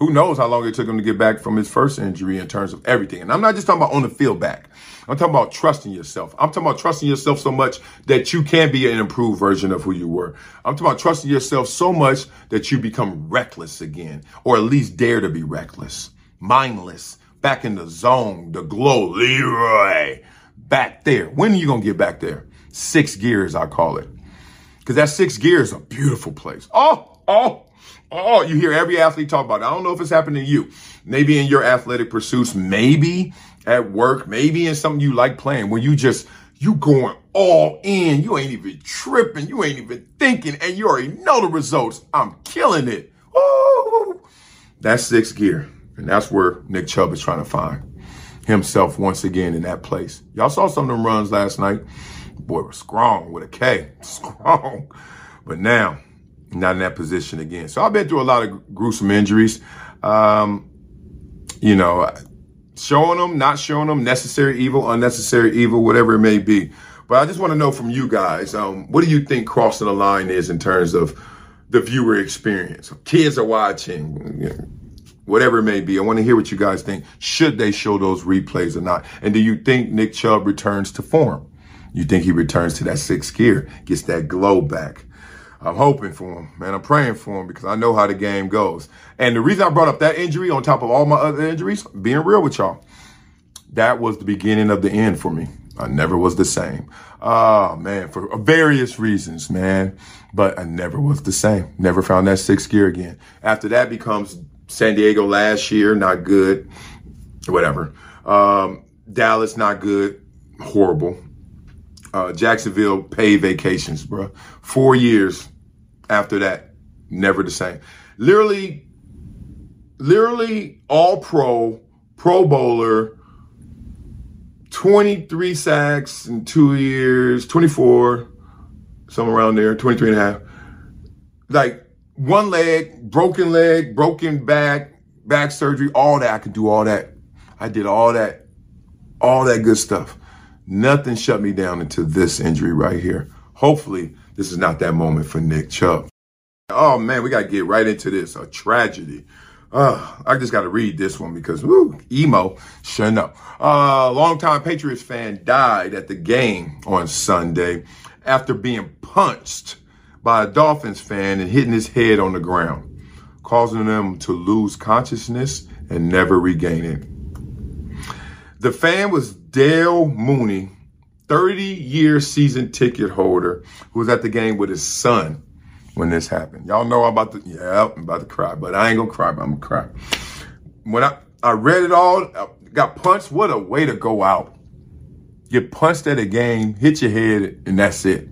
who knows how long it took him to get back from his first injury in terms of everything. And I'm not just talking about on the field back. I'm talking about trusting yourself. I'm talking about trusting yourself so much that you can be an improved version of who you were. I'm talking about trusting yourself so much that you become reckless again, or at least dare to be reckless, mindless, back in the zone, the glow, Leroy, back there. When are you going to get back there? Six gears, I call it. Because that six gear is a beautiful place. Oh, oh, oh, you hear every athlete talk about it. I don't know if it's happening to you. Maybe in your athletic pursuits, maybe at work, maybe in something you like playing, where you just, you going all in. You ain't even tripping. You ain't even thinking, and you already know the results. I'm killing it. Oh, that's sixth gear. And that's where Nick Chubb is trying to find himself once again in that place. Y'all saw some of them runs last night. Boy was strong with a K, strong. But now, not in that position again. So I've been through a lot of gruesome injuries. Um, you know, showing them, not showing them, necessary evil, unnecessary evil, whatever it may be. But I just want to know from you guys, um, what do you think crossing the line is in terms of the viewer experience? Kids are watching, you know, whatever it may be. I want to hear what you guys think. Should they show those replays or not? And do you think Nick Chubb returns to form? You think he returns to that sixth gear, gets that glow back? I'm hoping for him, man. I'm praying for him because I know how the game goes. And the reason I brought up that injury on top of all my other injuries, being real with y'all, that was the beginning of the end for me. I never was the same. Oh, man, for various reasons, man. But I never was the same. Never found that sixth gear again. After that becomes San Diego last year, not good. Whatever. Um, Dallas, not good. Horrible. Uh, Jacksonville, paid vacations, bro. Four years after that, never the same. Literally, literally all pro, pro bowler, twenty-three sacks in two years, twenty-four, somewhere around there, twenty-three and a half. Like one leg, broken leg, broken back, back surgery, all that. I could do all that. I did all that, all that good stuff. Nothing shut me down until this injury right here. Hopefully, this is not that moment for Nick Chubb. Oh, man, we got to get right into this. A tragedy. Uh, I just got to read this one because, woo, emo, sure enough. Uh, longtime Patriots fan died at the game on Sunday after being punched by a Dolphins fan and hitting his head on the ground, causing them to lose consciousness and never regain it. The fan was Dale Mooney, thirty-year season ticket holder, who was at the game with his son when this happened. Y'all know I'm about to, yeah, I'm about to cry, but I ain't gonna cry, but I'm gonna cry. When I, I read it all, I got punched, what a way to go out. Get punched at a game, hit your head, and that's it.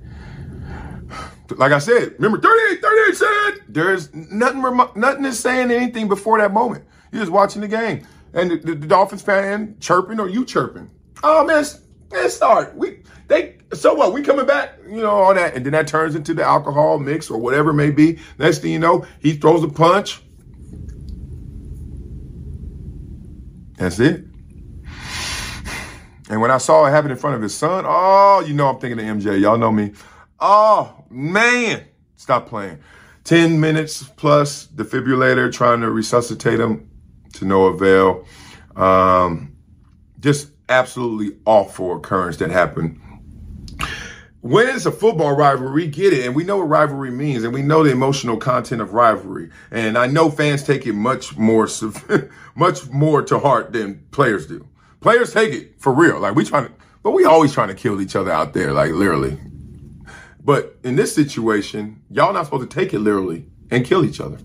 Like I said, remember thirty-eight, thirty-eight said, there's nothing, nothing is saying anything before that moment. You're just watching the game. And the, the, the Dolphins fan chirping or you chirping. Oh, man, let's start. We, they, so what? We coming back, you know, all that. And then that turns into the alcohol mix or whatever it may be. Next thing you know, he throws a punch. That's it. And when I saw it happen in front of his son, oh, you know I'm thinking of M J. Y'all know me. Oh, man. Stop playing. ten minutes plus defibrillator trying to resuscitate him. To no avail. Um, just absolutely awful occurrence that happened. When it's a football rivalry, we get it, and we know what rivalry means, and we know the emotional content of rivalry. And I know fans take it much more, much more to heart than players do. Players take it for real, like we trying to, but we always trying to kill each other out there, like literally. But in this situation, y'all not supposed to take it literally and kill each other.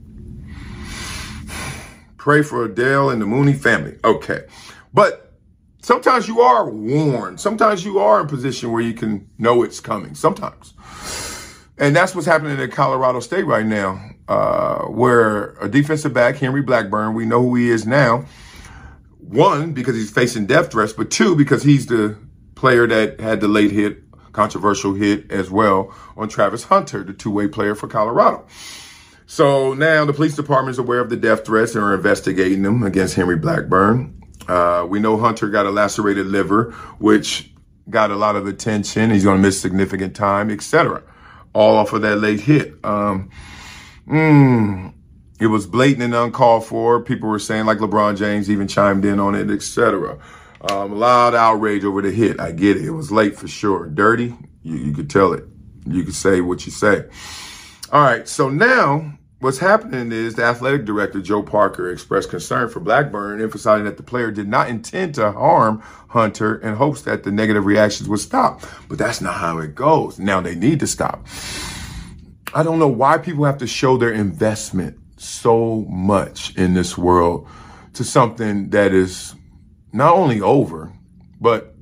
Pray for Adele and the Mooney family. Okay. But sometimes you are warned. Sometimes you are in a position where you can know it's coming. Sometimes. And that's what's happening at Colorado State right now, uh, where a defensive back, Henry Blackburn, we know who he is now. One, because he's facing death threats, but two, because he's the player that had the late hit, controversial hit as well on Travis Hunter, the two-way player for Colorado. So now the police department is aware of the death threats and are investigating them against Henry Blackburn. Uh, we know Hunter got a lacerated liver, which got a lot of attention. He's going to miss significant time, et cetera. All off of that late hit. Um, mm, It was blatant and uncalled for. People were saying, like LeBron James even chimed in on it, et cetera. Um, a lot of outrage over the hit. I get it. It was late for sure. Dirty, you, you could tell it. You could say what you say. All right, so now what's happening is the athletic director, Joe Parker, expressed concern for Blackburn, emphasizing that the player did not intend to harm Hunter in hopes that the negative reactions would stop. But that's not how it goes. Now they need to stop. I don't know why people have to show their investment so much in this world to something that is not only over, but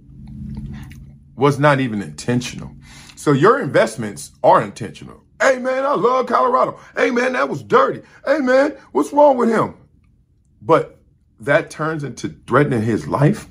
was not even intentional. So your investments are intentional. Hey, man, I love Colorado. Hey, man, that was dirty. Hey, man, what's wrong with him? But that turns into threatening his life.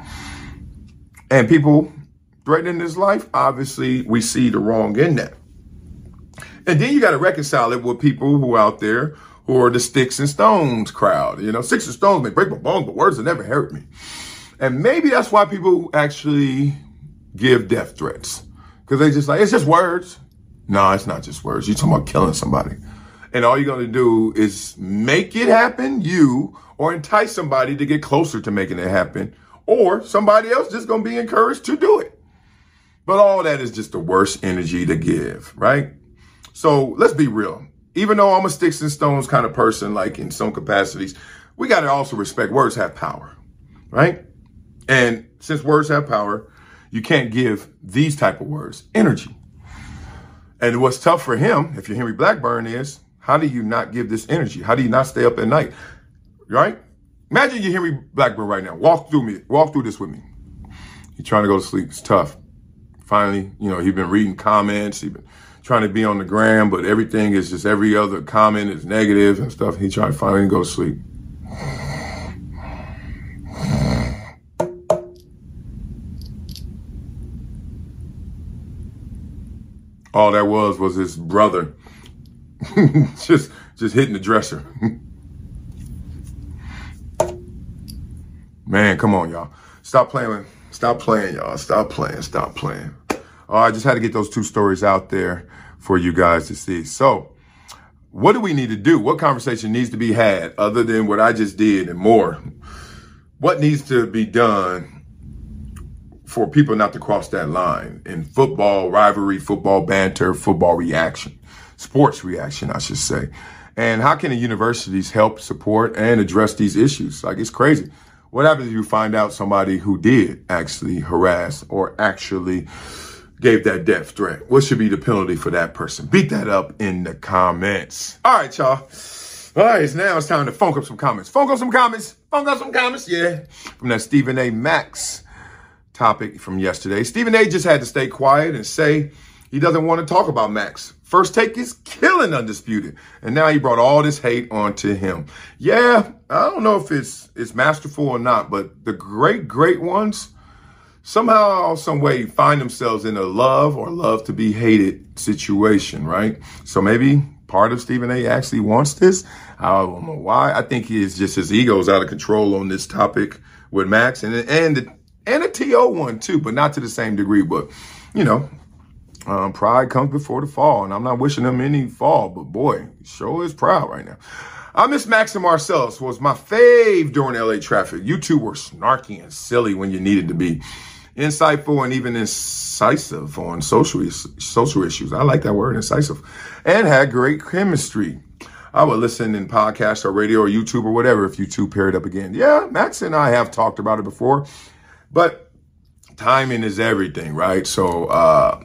And people threatening his life, obviously, we see the wrong in that. And then you got to reconcile it with people who are out there who are the sticks and stones crowd. You know, sticks and stones may break my bones, but words will never hurt me. And maybe that's why people actually give death threats. Because they just like, it's just words. No, it's not just words. You're talking about killing somebody. And all you're going to do is make it happen, you, or entice somebody to get closer to making it happen. Or somebody else just going to be encouraged to do it. But all that is just the worst energy to give, right? So let's be real. Even though I'm a sticks and stones kind of person, like in some capacities, we got to also respect words have power, right? And since words have power, you can't give these type of words energy. And what's tough for him, if you're Henry Blackburn, is how do you not give this energy? How do you not stay up at night, right? Imagine you're Henry Blackburn right now. Walk through me. Walk through this with me. You're trying to go to sleep. It's tough. Finally, you know, he's been reading comments. He's been trying to be on the gram, but everything is just every other comment is negative and stuff. He's trying to finally go to sleep. All that was was his brother just just hitting the dresser. Man, come on, y'all. Stop playing. Stop playing, y'all. Stop playing. Stop playing. Oh, I just had to get those two stories out there for you guys to see. So what do we need to do? What conversation needs to be had other than what I just did and more? What needs to be done for people not to cross that line in football rivalry, football banter, football reaction, sports reaction, I should say? And how can the universities help support and address these issues? Like, it's crazy. What happens if you find out somebody who did actually harass or actually gave that death threat? What should be the penalty for that person? Beat that up in the comments. All right, y'all. All right, so now it's time to funk up some comments. Funk up some comments. Funk up some comments, yeah. From that Stephen A. Max topic from yesterday. Stephen A. just had to stay quiet and say he doesn't want to talk about Max. First Take is killing Undisputed. And now he brought all this hate onto him. Yeah, I don't know if it's it's masterful or not, but the great, great ones somehow, some way find themselves in a love or love to be hated situation, right? So maybe part of Stephen A. actually wants this. I don't know why. I think he is just his ego's out of control on this topic with Max and and the, and the T O one too, but not to the same degree. But, you know, Um, pride comes before the fall, and I'm not wishing him any fall, but boy, he sure is proud right now. I miss Max and Marcellus, was my fave during L A traffic. You two were snarky and silly when you needed to be. Insightful and even incisive on social, social issues. I like that word, incisive. And had great chemistry. I would listen in podcasts or radio or YouTube or whatever if you two paired up again. Yeah, Max and I have talked about it before, but timing is everything, right? So, uh,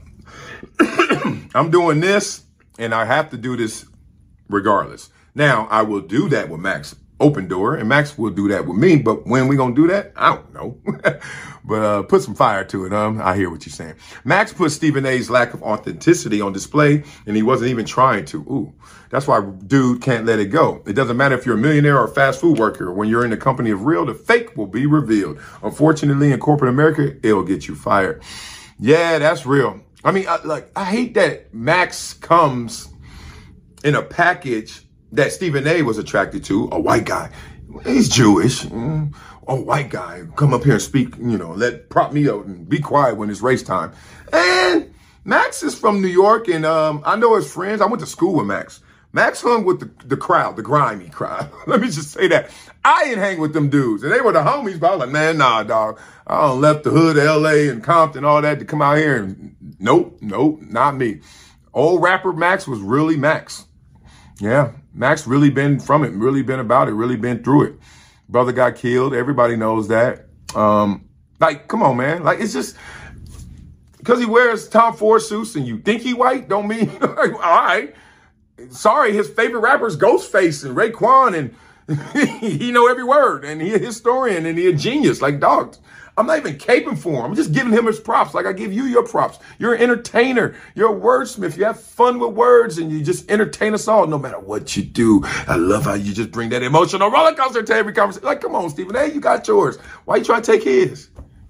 I'm doing this, and I have to do this regardless. Now, I will do that with Max Open Door, and Max will do that with me, but when we gonna do that, I don't know. But uh, put some fire to it. Um, I hear what you're saying. Max put Stephen A's lack of authenticity on display, and he wasn't even trying to. Ooh, that's why dude can't let it go. It doesn't matter if you're a millionaire or a fast food worker. When you're in the company of real, the fake will be revealed. Unfortunately, in corporate America, it'll get you fired. Yeah, that's real. I mean, I, like, I hate that Max comes in a package that Stephen A. was attracted to, a white guy. He's Jewish. Mm, a white guy. Come up here and speak, you know, let prop me out and be quiet when it's race time. And Max is from New York, and um, I know his friends. I went to school with Max. Max hung with the, the crowd, the grimy crowd. Let me just say that. I didn't hang with them dudes. And they were the homies, but I was like, man, nah, dog. I done left the hood of L A and Compton, all that to come out here. And nope, nope, not me. Old rapper Max was really Max. Yeah, Max really been from it, really been about it, really been through it. Brother got killed. Everybody knows that. Um, like, come on, man. Like, it's just because he wears Tom Ford suits and you think he white don't mean, like, all right. Sorry, his favorite rappers Ghostface and Raekwon, and he know every word, and he a historian and he a genius. Like, dog, I'm not even caping for him. I'm just giving him his props like I give you your props. You're an entertainer. You're a wordsmith. You have fun with words, and you just entertain us all no matter what you do. I love how you just bring that emotional roller coaster to every conversation. Like, come on, Stephen A., you got yours. Why you trying to take his?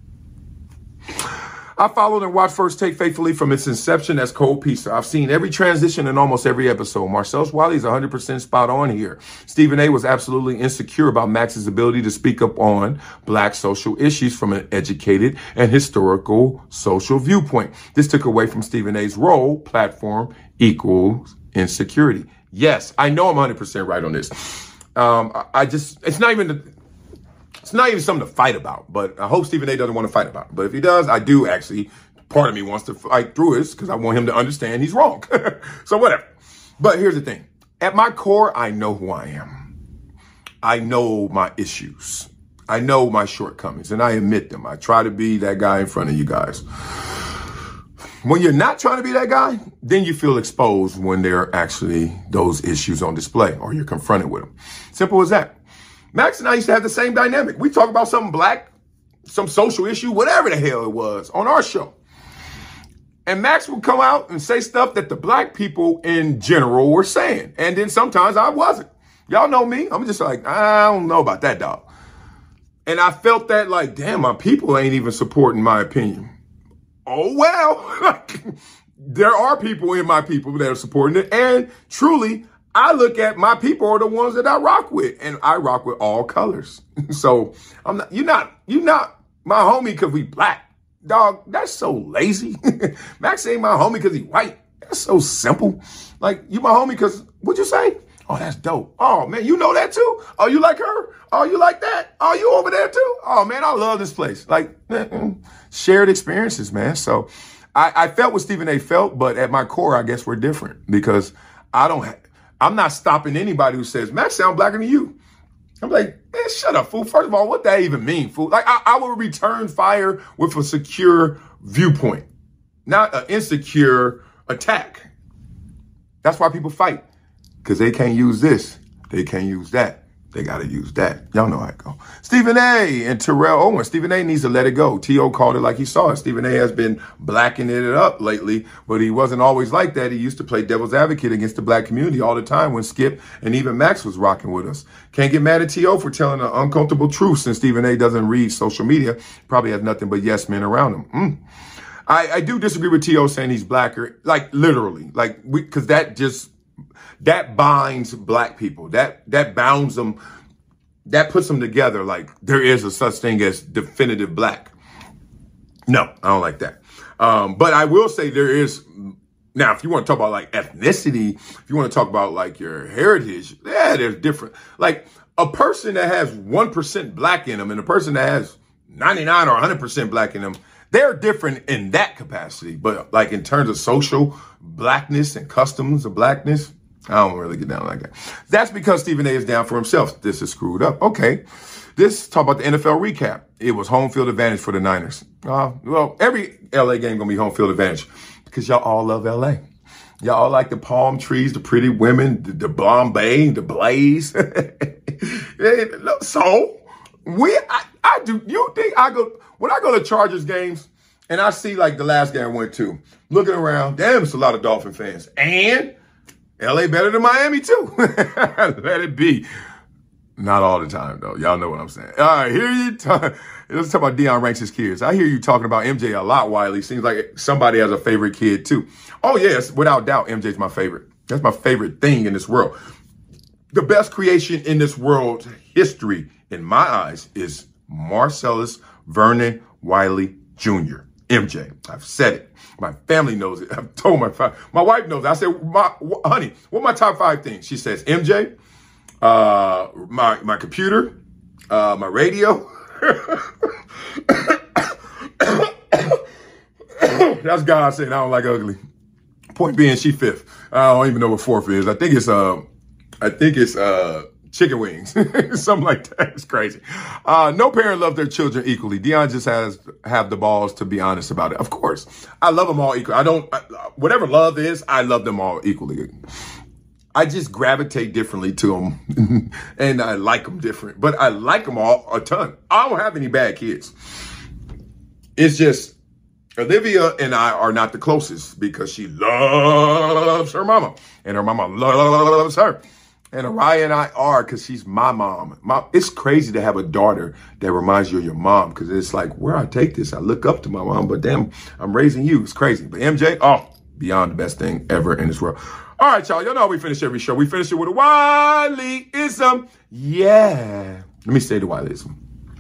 I followed and watched First Take faithfully from its inception as Cole Pisa. I've seen every transition in almost every episode. Marcellus Wiley is one hundred percent spot on here. Stephen A. was absolutely insecure about Max's ability to speak up on black social issues from an educated and historical social viewpoint. This took away from Stephen A.'s role. Platform equals insecurity. Yes, I know I'm one hundred percent right on this. Um, I, I just, it's not even the, It's not even something to fight about, but I hope Stephen A. doesn't want to fight about it. But if he does, I do actually, part of me wants to fight through this because I want him to understand he's wrong. So whatever. But here's the thing. At my core, I know who I am. I know my issues. I know my shortcomings, and I admit them. I try to be that guy in front of you guys. When you're not trying to be that guy, then you feel exposed when there are actually those issues on display or you're confronted with them. Simple as that. Max and I used to have the same dynamic. We talk about something black, some social issue, whatever the hell it was on our show. And Max would come out and say stuff that the black people in general were saying. And then sometimes I wasn't. Y'all know me. I'm just like, I don't know about that, dog. And I felt that like, damn, my people ain't even supporting my opinion. Oh, well, there are people in my people that are supporting it. And truly, I look at my people are the ones that I rock with, and I rock with all colors. So I'm not, you're not, you're not my homie because we black, dog. That's so lazy. Max ain't my homie because he white. That's so simple. Like, you my homie because what'd you say? Oh, that's dope. Oh man, you know that too? Oh, you like her? Oh, you like that? Oh, you over there too? Oh man, I love this place. Like shared experiences, man. So I, I felt what Stephen A. felt, but at my core, I guess we're different because I don't have, I'm not stopping anybody who says, Max sound blacker than you. I'm like, man, shut up, fool. First of all, what that even mean, fool? Like, I, I will return fire with a secure viewpoint, not an insecure attack. That's why people fight, because they can't use this. They can't use that. They got to use that. Y'all know how it go. Stephen A. and Terrell Owens. Stephen A. needs to let it go. T O called it like he saw it. Stephen A. has been blacking it up lately, but he wasn't always like that. He used to play devil's advocate against the black community all the time when Skip and even Max was rocking with us. Can't get mad at T O for telling an uncomfortable truth since Stephen A. doesn't read social media. Probably has nothing but yes men around him. Mm. I, I do disagree with T O saying he's blacker, like literally, like we, because that just, that binds black people. That that bounds them. That puts them together like there is a such thing as definitive black. No, I don't like that. Um, but I will say there is. Now, if you want to talk about like ethnicity, if you want to talk about like your heritage, yeah, there's different. Like a person that has one percent black in them and a person that has ninety-nine or one hundred percent black in them, they're different in that capacity. But like in terms of social blackness and customs of blackness, I don't really get down like that. That's because Stephen A. is down for himself. This is screwed up. Okay. This, talk about the N F L recap. It was home field advantage for the Niners. Uh, well, every L A game gonna be home field advantage because y'all all love L A. Y'all all like the palm trees, the pretty women, the, the Bombay, the Blaze. So, we, I, I do, you think I go, when I go to Chargers games and I see like the last game I went to, looking around, damn, it's a lot of Dolphin fans. And L A better than Miami too. Let it be. Not all the time though. Y'all know what I'm saying. All right, here you talk. Let's talk about Deion ranks his kids. I hear you talking about M J a lot, Wiley. Seems like somebody has a favorite kid too. Oh yes, without doubt, M J's my favorite. That's my favorite thing in this world. The best creation in this world's history, in my eyes, is Marcellus Vernon Wiley Junior M J. I've said it. My family knows it. I've told my my wife knows it. I said, my, honey, what are my top five things? She says, M J, uh, my my computer, uh, my radio. That's God saying I don't like ugly. Point being, she fifth. I don't even know what fourth is. I think it's uh, I think it's uh. chicken wings, something like that. It's crazy. Uh, no parent loves their children equally. Deion just has have the balls to be honest about it. Of course, I love them all equally. I don't, I, whatever love is, I love them all equally. I just gravitate differently to them and I like them different, but I like them all a ton. I don't have any bad kids. It's just Olivia and I are not the closest because she loves her mama and her mama loves her. And Araya and I are because she's my mom. My, it's crazy to have a daughter that reminds you of your mom because it's like, where I take this, I look up to my mom, but damn, I'm raising you. It's crazy. But M J, oh, beyond the best thing ever in this world. All right, y'all. Y'all know how we finish every show. We finish it with a Wiley-ism. Yeah. Let me say the Wiley-ism.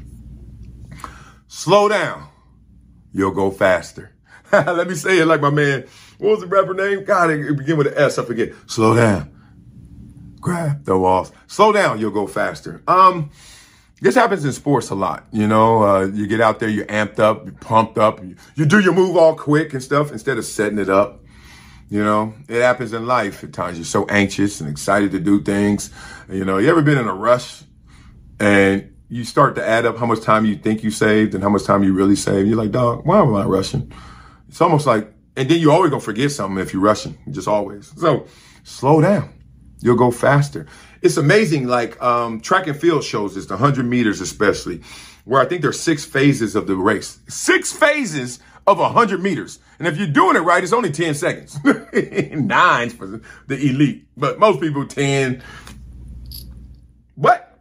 Slow down. You'll go faster. Let me say it like my man. What was the rapper name? God, it began with an S. I forget. Slow down. Grab the walls. Slow down. You'll go faster. Um, this happens in sports a lot. You know, uh, you get out there, you're amped up, you're pumped up. You, you do your move all quick and stuff instead of setting it up. You know, it happens in life. At times you're so anxious and excited to do things. You know, you ever been in a rush and you start to add up how much time you think you saved and how much time you really saved? You're like, dog, why am I rushing? It's almost like, and then you're always going to forget something if you're rushing, just always. So slow down. You'll go faster. It's amazing, like um, track and field shows this, the one hundred meters especially, where I think there's six phases of the race. Six phases of one hundred meters. And if you're doing it right, it's only ten seconds. Nine for the elite. But most people, ten. What?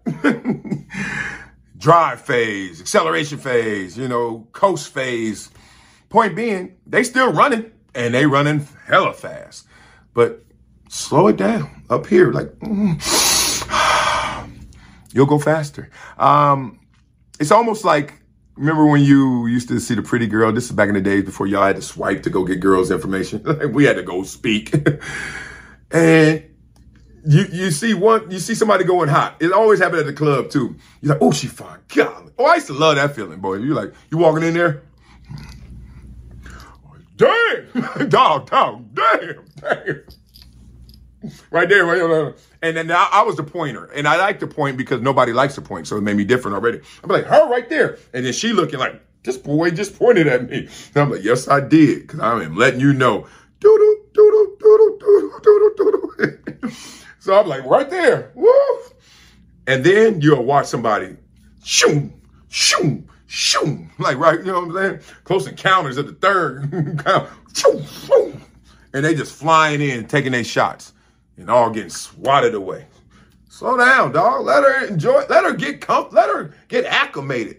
Drive phase, acceleration phase, you know, coast phase. Point being, they still running, and they running hella fast. But slow it down up here, like, mm, you'll go faster. Um, it's almost like, remember when you used to see the pretty girl? This is back in the days before y'all had to swipe to go get girls' information. We had to go speak. And you you see one, you see somebody going hot. It always happened at the club too. You're like, oh, she fine. God. Oh, I used to love that feeling, boy. You're like, you walking in there? Damn, dog, dog, damn, damn. Right there, right. And then I, I was the pointer, and I like to point because nobody likes to point, so it made me different already. I'm like, her right there, and then she looking like, this boy just pointed at me. And I'm like, yes, I did, because I am letting you know. Doodle, doodle, doodle, doodle, doodle, doodle. So I'm like, right there, woo. And then you'll watch somebody, shoom, shoom, shoom, like right, you know what I'm saying? Close Encounters at the third, shoom, shoom. And they just flying in, taking their shots. And all getting swatted away. Slow down, dog. Let her enjoy. Let her get com- Let her get acclimated.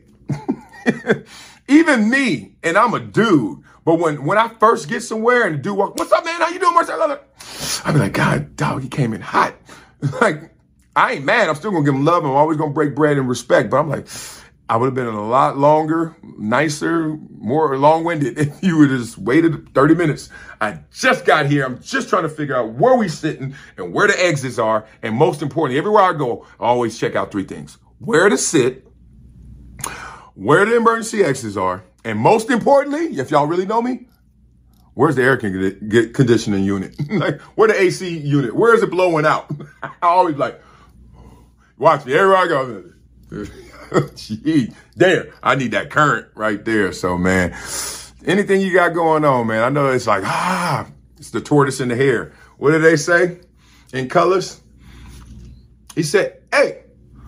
Even me, and I'm a dude. But when, when I first get somewhere and the dude walk, what's up, man? How you doing, Marcel? I be like, God, dog, he came in hot. Like, I ain't mad. I'm still gonna give him love. I'm always gonna break bread and respect. But I'm like, I would have been a lot longer, nicer, more long-winded if you would have just waited thirty minutes. I just got here. I'm just trying to figure out where we sitting and where the exits are. And most importantly, everywhere I go, I always check out three things. Where to sit, where the emergency exits are, and most importantly, if y'all really know me, where's the air con- conditioning unit? Like, where the A C unit? Where is it blowing out? I always like, watch me, everywhere I go. Gee, there, I need that current right there. So, man, anything you got going on, man, I know it's like, ah, it's the tortoise and the hare. What did they say in Colors? He said, hey,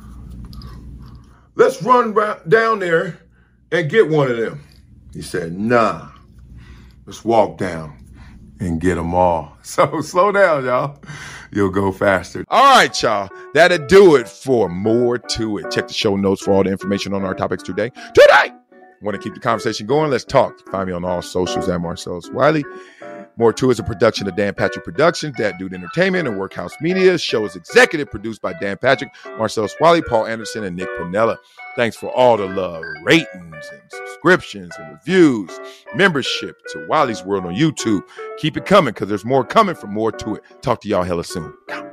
let's run down there and get one of them. He said, nah, let's walk down and get them all. So slow down, y'all. You'll go faster. All right, y'all. That'll do it for More to It. Check the show notes for all the information on our topics today. Today! Want to keep the conversation going? Let's talk. Find me on all socials at Marcellus Wiley. More To is a production of Dan Patrick Productions, That Dude Entertainment, and Workhouse Media. The show is executive produced by Dan Patrick, Marcel Swally, Paul Anderson, and Nick Pinella. Thanks for all the love, ratings, and subscriptions, and reviews, membership to Wiley's World on YouTube. Keep it coming, because there's more coming from More To It. Talk to y'all hella soon.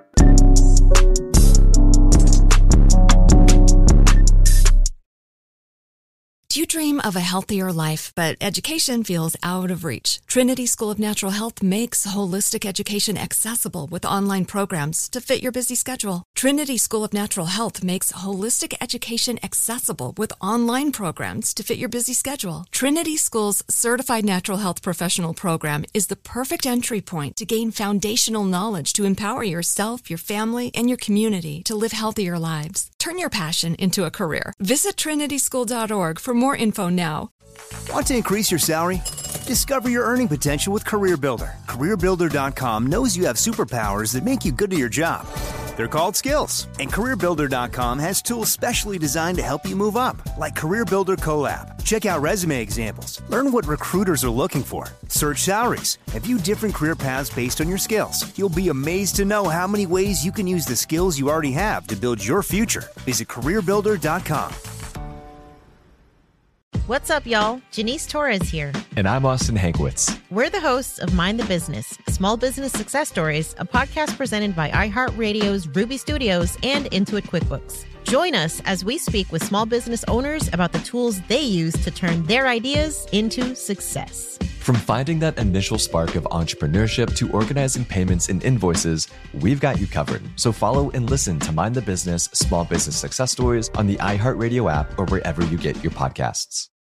Do you dream of a healthier life, but education feels out of reach? Trinity School of Natural Health makes holistic education accessible with online programs to fit your busy schedule. Trinity School of Natural Health makes holistic education accessible with online programs to fit your busy schedule. Trinity School's Certified Natural Health Professional Program is the perfect entry point to gain foundational knowledge to empower yourself, your family, and your community to live healthier lives. Turn your passion into a career. Visit trinity school dot org for more info now. Want to increase your salary? Discover your earning potential with CareerBuilder. career builder dot com knows you have superpowers that make you good at your job. They're called skills. And career builder dot com has tools specially designed to help you move up, like CareerBuilder Collab. Check out resume examples. Learn what recruiters are looking for. Search salaries. And view different career paths based on your skills. You'll be amazed to know how many ways you can use the skills you already have to build your future. Visit career builder dot com. What's up, y'all? Janice Torres here. And I'm Austin Hankwitz. We're the hosts of Mind the Business, Small Business Success Stories, a podcast presented by iHeartRadio's Ruby Studios and Intuit QuickBooks. Join us as we speak with small business owners about the tools they use to turn their ideas into success. From finding that initial spark of entrepreneurship to organizing payments and invoices, we've got you covered. So follow and listen to Mind the Business, Small Business Success Stories on the iHeartRadio app or wherever you get your podcasts.